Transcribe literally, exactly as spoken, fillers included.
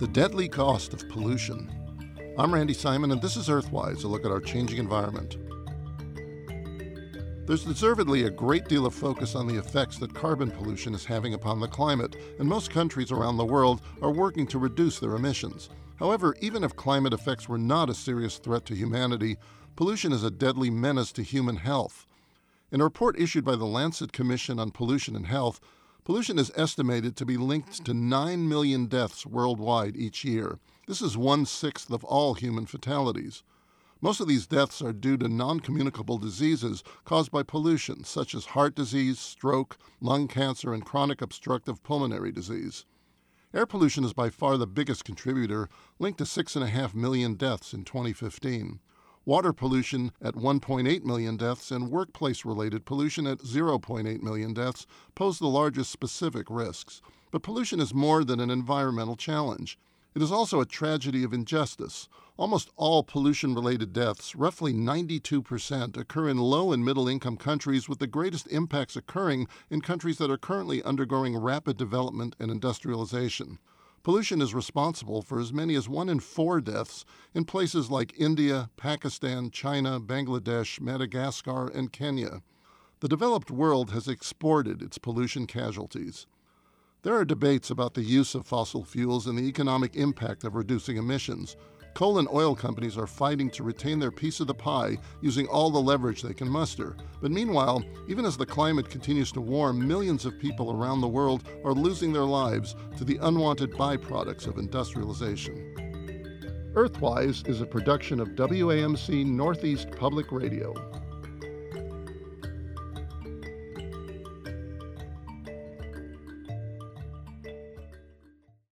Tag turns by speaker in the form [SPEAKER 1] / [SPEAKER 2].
[SPEAKER 1] The deadly cost of pollution. I'm Randy Simon, and this is Earthwise, a look at our changing environment. There's deservedly a great deal of focus on the effects that carbon pollution is having upon the climate, and most countries around the world are working to reduce their emissions. However, even if climate effects were not a serious threat to humanity, pollution is a deadly menace to human health. In a report issued by the Lancet Commission on Pollution and Health, pollution is estimated to be linked to nine million deaths worldwide each year. This is one-sixth of all human fatalities. Most of these deaths are due to non-communicable diseases caused by pollution, such as heart disease, stroke, lung cancer, and chronic obstructive pulmonary disease. Air pollution is by far the biggest contributor, linked to six point five million deaths in twenty fifteen. Water pollution at one point eight million deaths and workplace-related pollution at zero point eight million deaths pose the largest specific risks. But pollution is more than an environmental challenge. It is also a tragedy of injustice. Almost all pollution-related deaths, roughly ninety-two percent, occur in low- and middle-income countries, with the greatest impacts occurring in countries that are currently undergoing rapid development and industrialization. Pollution is responsible for as many as one in four deaths in places like India, Pakistan, China, Bangladesh, Madagascar, and Kenya. The developed world has exported its pollution casualties. There are debates about the use of fossil fuels and the economic impact of reducing emissions. Coal and oil companies are fighting to retain their piece of the pie, using all the leverage they can muster. But meanwhile, even as the climate continues to warm, millions of people around the world are losing their lives to the unwanted byproducts of industrialization. Earthwise is a production of W A M C Northeast Public Radio.